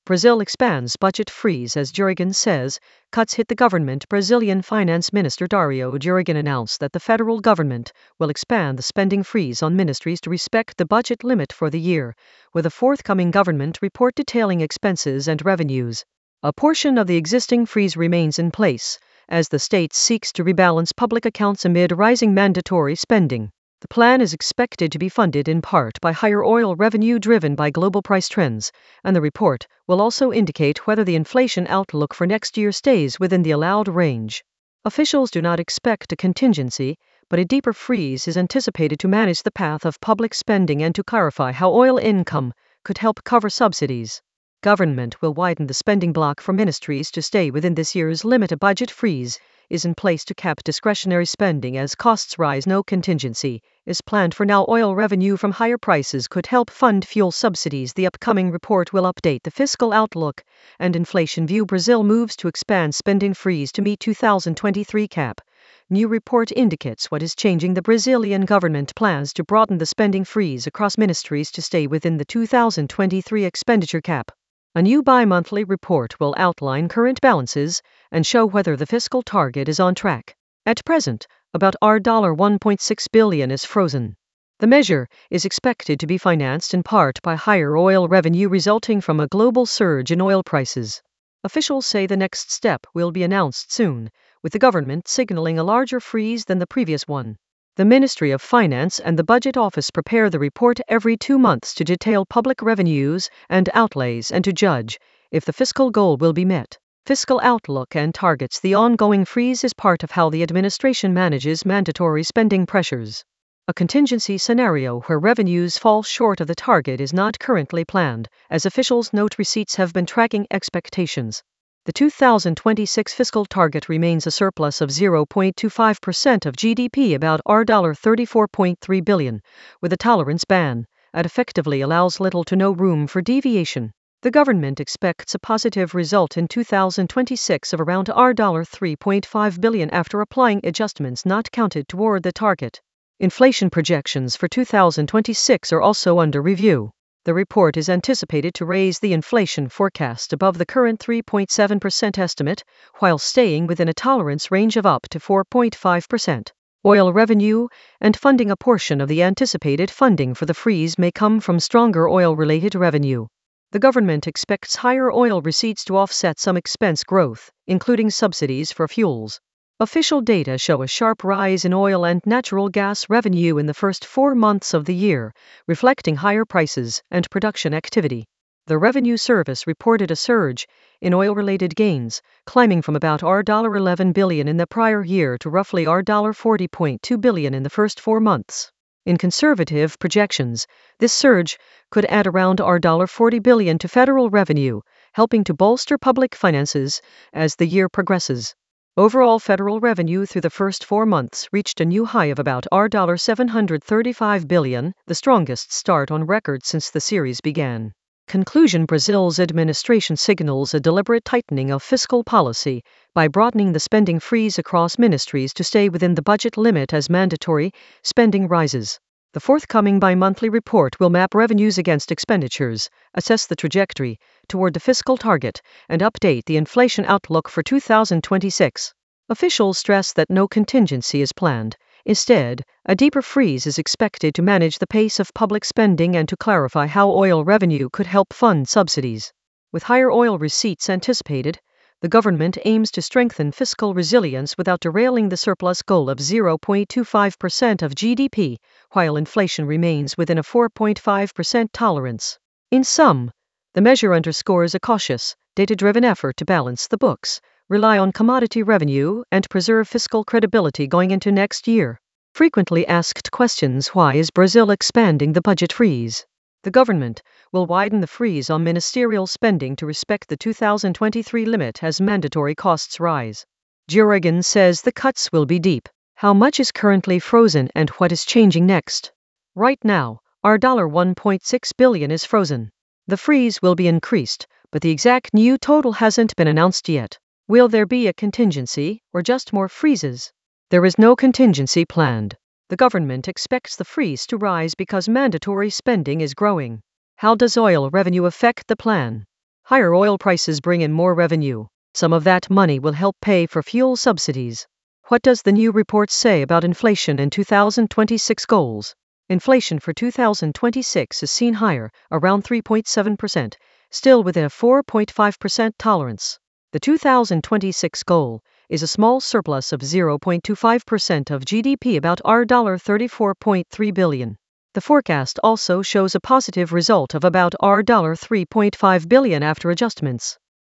Brazil expands budget freeze as Jurgen says, cuts hit the government. Brazilian Finance Minister Dario Jurgen announced that the federal government will expand the spending freeze on ministries to respect the budget limit for the year, with a forthcoming government report detailing expenses and revenues. A portion of the existing freeze remains in place, as the state seeks to rebalance public accounts amid rising mandatory spending. The plan is expected to be funded in part by higher oil revenue driven by global price trends, and the report will also indicate whether the inflation outlook for next year stays within the allowed range. Officials do not expect a contingency, but a deeper freeze is anticipated to manage the path of public spending and to clarify how oil income could help cover subsidies. Government will widen the spending block for ministries to stay within this year's limit. A budget freeze is in place to cap discretionary spending as costs rise. No contingency is planned for now. Oil revenue from higher prices could help fund fuel subsidies. The upcoming report will update the fiscal outlook and inflation view. Brazil moves to expand spending freeze to meet 2023 cap. New report indicates what is changing. The Brazilian government plans to broaden the spending freeze across ministries to stay within the 2023 expenditure cap. A new bi-monthly report will outline current balances and show whether the fiscal target is on track. At present, about $1.6 billion is frozen. The measure is expected to be financed in part by higher oil revenue resulting from a global surge in oil prices. Officials say the next step will be announced soon, with the government signaling a larger freeze than the previous one. The Ministry of Finance and the Budget Office prepare the report every 2 months to detail public revenues and outlays and to judge if the fiscal goal will be met. Fiscal outlook and targets. The ongoing freeze is part of how the administration manages mandatory spending pressures. A contingency scenario where revenues fall short of the target is not currently planned, as officials note receipts have been tracking expectations. The 2026 fiscal target remains a surplus of 0.25% of GDP, about $34.3 billion, with a tolerance band that effectively allows little to no room for deviation. The government expects a positive result in 2026 of around $3.5 billion after applying adjustments not counted toward the target. Inflation projections for 2026 are also under review. The report is anticipated to raise the inflation forecast above the current 3.7% estimate, while staying within a tolerance range of up to 4.5%. Oil revenue and funding. A portion of the anticipated funding for the freeze may come from stronger oil-related revenue. The government expects higher oil receipts to offset some expense growth, including subsidies for fuels. Official data show a sharp rise in oil and natural gas revenue in the first 4 months of the year, reflecting higher prices and production activity. The Revenue Service reported a surge in oil-related gains, climbing from about $11 billion in the prior year to roughly $40.2 billion in the first 4 months. In conservative projections, this surge could add around $40 billion to federal revenue, helping to bolster public finances as the year progresses. Overall federal revenue through the first 4 months reached a new high of about $735 billion, the strongest start on record since the series began. Conclusion. Brazil's administration signals a deliberate tightening of fiscal policy by broadening the spending freeze across ministries to stay within the budget limit as mandatory spending rises. The forthcoming bi-monthly report will map revenues against expenditures, assess the trajectory toward the fiscal target, and update the inflation outlook for 2026. Officials stress that no contingency is planned. Instead, a deeper freeze is expected to manage the pace of public spending and to clarify how oil revenue could help fund subsidies. With higher oil receipts anticipated, the government aims to strengthen fiscal resilience without derailing the surplus goal of 0.25% of GDP, while inflation remains within a 4.5% tolerance. In sum, the measure underscores a cautious, data-driven effort to balance the books, rely on commodity revenue, and preserve fiscal credibility going into next year. Frequently asked questions. Why is Brazil expanding the budget freeze? The government will widen the freeze on ministerial spending to respect the 2023 limit as mandatory costs rise. Jurgen says the cuts will be deep. How much is currently frozen and what is changing next? Right now, $1.6 billion is frozen. The freeze will be increased, but the exact new total hasn't been announced yet. Will there be a contingency, or just more freezes? There is no contingency planned. The government expects the freeze to rise because mandatory spending is growing. How does oil revenue affect the plan? Higher oil prices bring in more revenue. Some of that money will help pay for fuel subsidies. What does the new report say about inflation and 2026 goals? Inflation for 2026 is seen higher, around 3.7%, still within a 4.5% tolerance. The 2026 goal is a small surplus of 0.25% of GDP, about $34.3 billion. The forecast also shows a positive result of about $3.5 billion after adjustments.